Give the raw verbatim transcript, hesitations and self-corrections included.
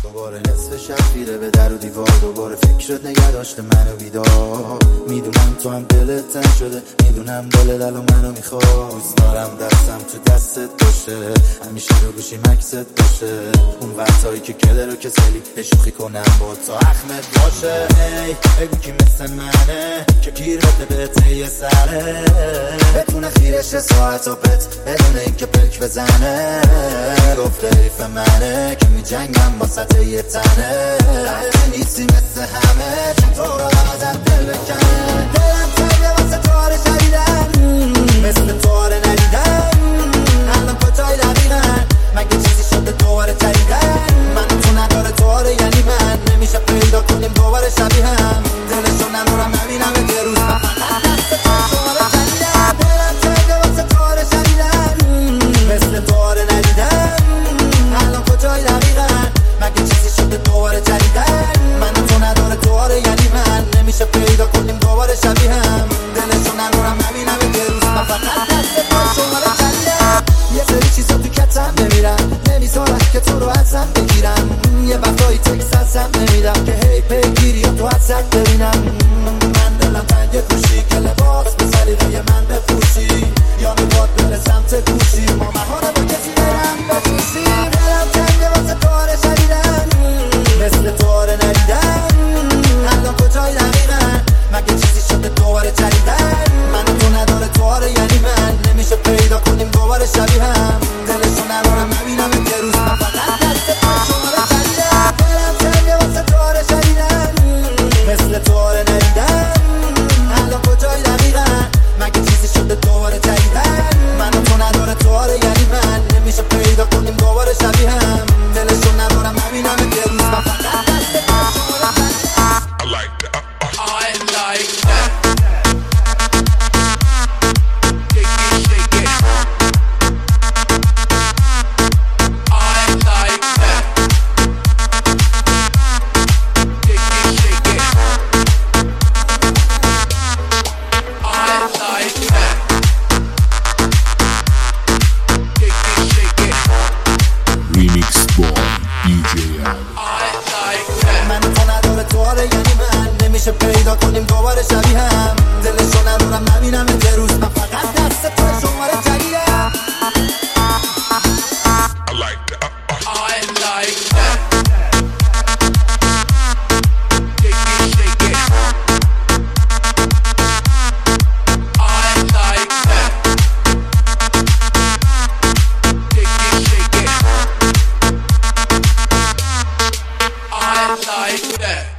دوباره نصف شب خیره به در و دیوار، دوباره فکرت نگه داشته منو بیدار. میدونم تو هم دلت تنگ شده، میدونم دلت الان منو میخواد. دوست دارم دستم تو دستت باشه، همیشه رو گوشی مکست باشه. اون وقتایی که کله رو کسلی شوخی کنم با تو اخمت باشه. ای بگو کی مثل منه که گیر بده بهت یه سره، بتونه خیرش ساعت و پت بدون این که پلک بزنه. گفته حیف منه که می جنگم با سطح یه تنه، وقتی نیستی مثل همه چون تو رو ازم دل بکنه. دلم تنگه واسه تو آره شدیدن، مثل تو آره ندیدن. الان کجای دقیقا مگه چیزی شده دوباره جدیدن؟ من تو نداره تو آره یعنی من نمیشه پیدا کنیم دوباره شبیه هم. دلشو ندارم نبینم یه روز من فقط دست تو آره شدیدن. دلم تنگه واسه تو آره شدیدن، مثل تو آره ندیدن. الان کجای دقیقا مگه چیزی شده دوباره جدیدن؟ من تو نداره تو آره یعنی من نمیشه پیدا کنیم دوباره شبیه هم. دلشو ندارم نبینم یه روز من فقط دست تو آره شدیدن. یه سری چیزا تو کتم نمیرم، نمیذارم که تو رو ازم بگیرم. یه وقتایی تکس ازم نمیدم که هی پیگیری و تو ازت ببینم. من دلم تنگ گوشی که لباس به سلیقه من بپوشی، یا میباد بره سمت گوشی ما مهاره با کسی برم بپوشی. دلم تنگه واسه تو آره شدیدن، مثل تو آره ندیدن. الان کجای دقیقا مگه چیزی شده دوباره جدیدن؟ من تو نداره تو آره یعنی من نمیشه پیدا کنیم دوباره شبیه هم. دلشو ندارم نبینم یه روز من فقط دست تو آره شدیدن. دلم تنگه واسه تو آره شدیدن، مثل تو آره ندیدن. الان کجای دقیقا مگه چیزی شده دوباره جدیدن؟ من تو نداره تو آره یعنی من نمیشه پیدا کنیم دوباره شبیه هم. دلشو ندارم نبینم یه روز من فقط دست تو آره شدیدن. I like that. I like that. Shake it, shake it. I like that. Shake it, shake it. I like that. Shake it, shake it. Remix boy دی جی Al. I like that. من تو نداره تو آره یعنی من نمیشه پیدا کنیم دوباره شبیه هم. دلشو ندارم نبینم یه روز من فقط دست تو شماره جدیدم. I like that. I like that. Shake it, shake it. I like that. Shake it, shake it. I like that.